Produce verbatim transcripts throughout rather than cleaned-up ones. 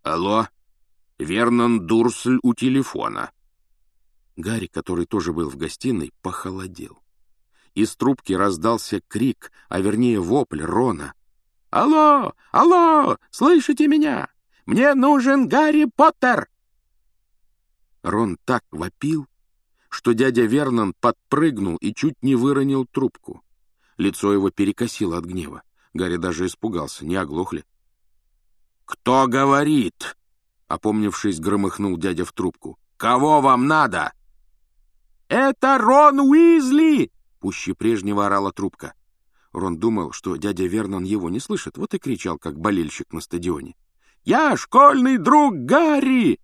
Алло, Вернон Дурсль у телефона. Гарри, который тоже был в гостиной, похолодел. Из трубки раздался крик, а вернее вопль Рона. «Алло! Алло! Слышите меня? Мне нужен Гарри Поттер!» Рон так вопил, что дядя Вернон подпрыгнул и чуть не выронил трубку. Лицо его перекосило от гнева. Гарри даже испугался, не оглох ли. «Кто говорит?» — опомнившись, громыхнул дядя в трубку. «Кого вам надо?» «Это Рон Уизли!» — пуще прежнего орала трубка. Рон думал, что дядя Вернон его не слышит, вот и кричал, как болельщик на стадионе. «Я школьный друг Гарри!»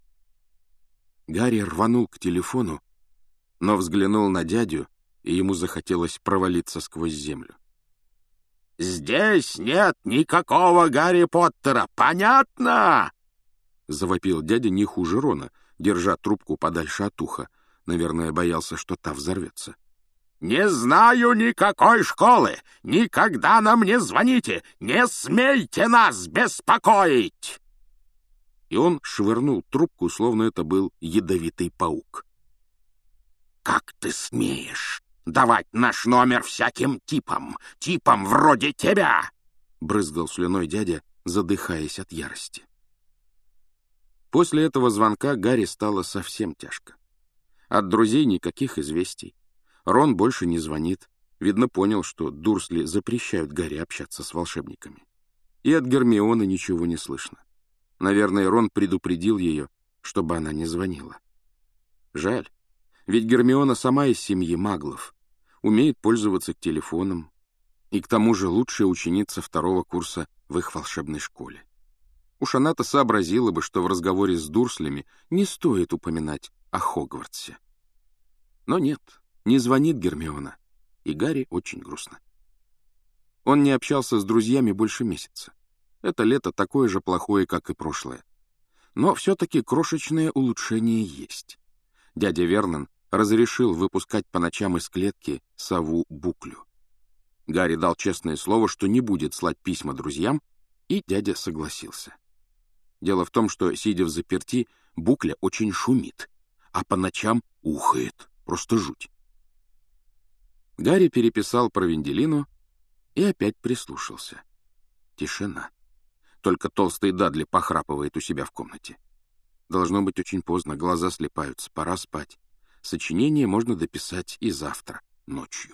Гарри рванул к телефону, но взглянул на дядю, и ему захотелось провалиться сквозь землю. «Здесь нет никакого Гарри Поттера, понятно?» — завопил дядя не хуже Рона, держа трубку подальше от уха. Наверное, боялся, что та взорвется. «Не знаю никакой школы! Никогда нам не звоните! Не смейте нас беспокоить!» И он швырнул трубку, словно это был ядовитый паук. «Как ты смеешь давать наш номер всяким типам, типам вроде тебя!» — брызгал слюной дядя, задыхаясь от ярости. После этого звонка Гарри стало совсем тяжко. От друзей никаких известий. Рон больше не звонит. Видно, понял, что Дурсли запрещают Гарри общаться с волшебниками. И от Гермионы ничего не слышно. Наверное, Рон предупредил ее, чтобы она не звонила. Жаль, ведь Гермиона сама из семьи маглов, умеет пользоваться телефоном, и к тому же лучшая ученица второго курса в их волшебной школе. Уж она-то сообразила бы, что в разговоре с Дурслями не стоит упоминать о Хогвартсе. Но нет, не звонит Гермиона, и Гарри очень грустно. Он не общался с друзьями больше месяца. Это лето такое же плохое, как и прошлое. Но все-таки крошечное улучшение есть. Дядя Вернон разрешил выпускать по ночам из клетки сову Буклю. Гарри дал честное слово, что не будет слать письма друзьям, и дядя согласился. Дело в том, что, сидя в заперти, Букля очень шумит, а по ночам ухает, просто жуть. Гарри переписал про Венделину и опять прислушался. Тишина. Только толстый Дадли похрапывает у себя в комнате. Должно быть очень поздно, глаза слипаются, пора спать. Сочинение можно дописать и завтра, ночью.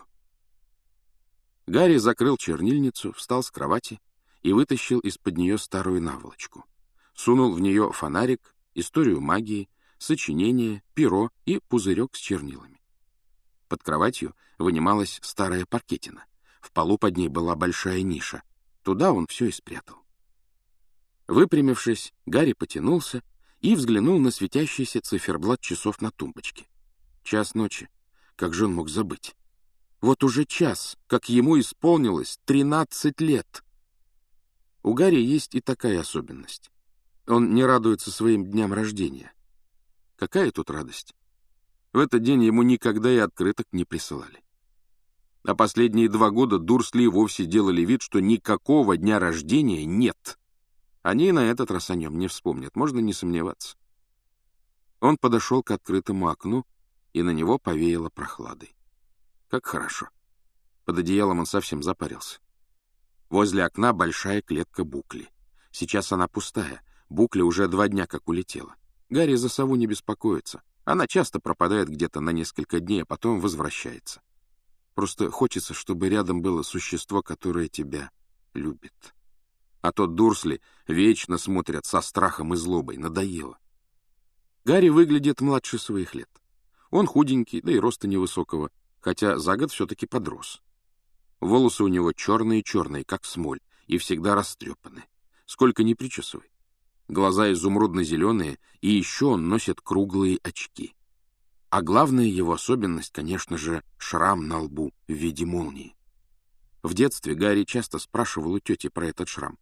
Гарри закрыл чернильницу, встал с кровати и вытащил из-под нее старую наволочку. Сунул в нее фонарик, историю магии, сочинение, перо и пузырек с чернилами. Под кроватью вынималась старая паркетина. В полу под ней была большая ниша. Туда он все и спрятал. Выпрямившись, Гарри потянулся и взглянул на светящийся циферблат часов на тумбочке. Час ночи. Как же он мог забыть? Вот уже час, как ему исполнилось тринадцать лет. У Гарри есть и такая особенность. Он не радуется своим дням рождения. Какая тут радость? В этот день ему никогда и открыток не присылали. А последние два года Дурсли вовсе делали вид, что никакого дня рождения нет. Они на этот раз о нем не вспомнят, можно не сомневаться. Он подошел к открытому окну, и на него повеяло прохладой. Как хорошо. Под одеялом он совсем запарился. Возле окна большая клетка Букли. Сейчас она пустая. Букля уже два дня как улетела. Гарри за сову не беспокоится. Она часто пропадает где-то на несколько дней, а потом возвращается. Просто хочется, чтобы рядом было существо, которое тебя любит. А то Дурсли вечно смотрят со страхом и злобой. Надоело. Гарри выглядит младше своих лет. Он худенький, да и роста невысокого, хотя за год все-таки подрос. Волосы у него черные-черные, как смоль, и всегда растрепаны. Сколько ни причесывай. Глаза изумрудно-зеленые, и еще он носит круглые очки. А главная его особенность, конечно же, шрам на лбу в виде молнии. В детстве Гарри часто спрашивал у тети про этот шрам.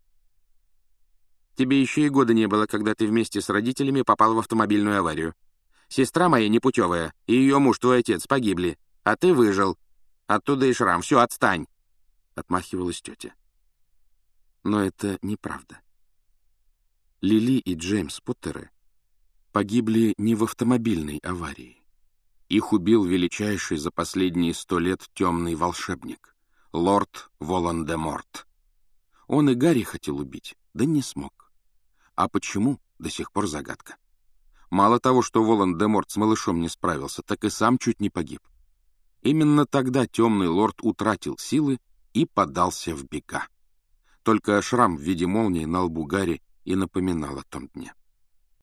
«Тебе еще и года не было, когда ты вместе с родителями попал в автомобильную аварию. Сестра моя непутевая, и ее муж, твой отец, погибли, а ты выжил. Оттуда и шрам. Все, отстань!» — отмахивалась тетя. Но это неправда. Лили и Джеймс Поттеры погибли не в автомобильной аварии. Их убил величайший за последние сто лет темный волшебник, лорд Волан-де-Морт. Он и Гарри хотел убить, да не смог. А почему, до сих пор загадка. Мало того, что Волан-де-Морт с малышом не справился, так и сам чуть не погиб. Именно тогда темный лорд утратил силы и подался в бега. Только шрам в виде молнии на лбу Гарри и напоминал о том дне.